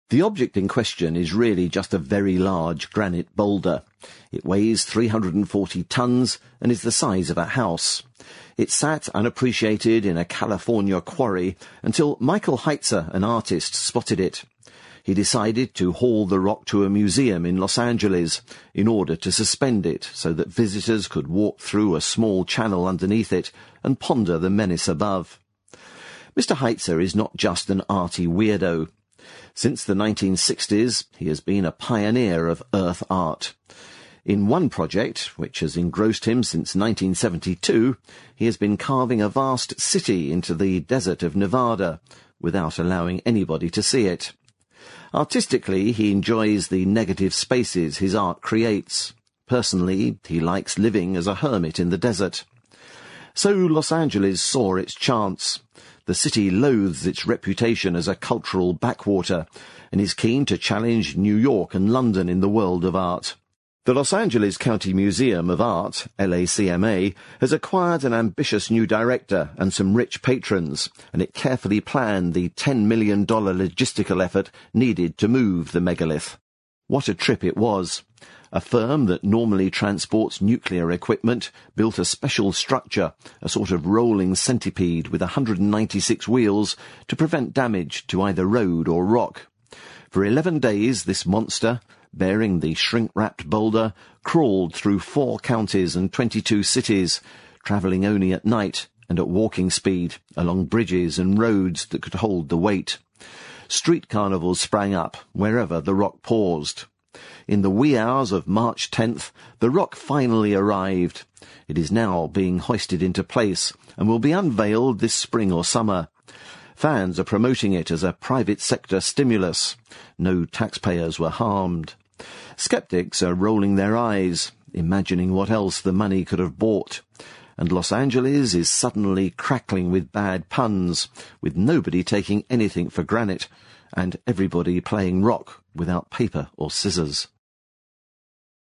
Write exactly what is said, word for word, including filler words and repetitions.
The object in question is really just a very large granite boulder. It weighs three hundred forty tons and is the size of a house. It sat unappreciated in a California quarry until Michael Heitzer, an artist, spotted it. He decided to haul the rock to a museum in Los Angeles in order to suspend it so that visitors could walk through a small channel underneath it and ponder the menace above. Mister Heitzer is not just an arty weirdo. Since the nineteen sixties, he has been a pioneer of earth art. In one project, which has engrossed him since nineteen seventy-two, he has been carving a vast city into the desert of Nevada, without allowing anybody to see it. Artistically, he enjoys the negative spaces his art creates. Personally, he likes living as a hermit in the desert. So Los Angeles saw its chance. The city loathes its reputation as a cultural backwater and is keen to challenge New York and London in the world of art. The Los Angeles County Museum of Art, L A C M A, has acquired an ambitious new director and some rich patrons, and it carefully planned the ten million dollars logistical effort needed to move the megalith. What a trip it was! A firm that normally transports nuclear equipment built a special structure, a sort of rolling centipede with one hundred ninety-six wheels, to prevent damage to either road or rock. For eleven days this monster, bearing the shrink-wrapped boulder, crawled through four counties and twenty-two cities, travelling only at night and at walking speed, along bridges and roads that could hold the weight. Street carnivals sprang up wherever the rock paused. In the wee hours of March tenth, the rock finally arrived. It is now being hoisted into place and will be unveiled this spring or summer. Fans are promoting it as a private sector stimulus. No taxpayers were harmed. Skeptics are rolling their eyes, imagining what else the money could have bought. And Los Angeles is suddenly crackling with bad puns, with nobody taking anything for granite, and everybody playing rock without paper or scissors.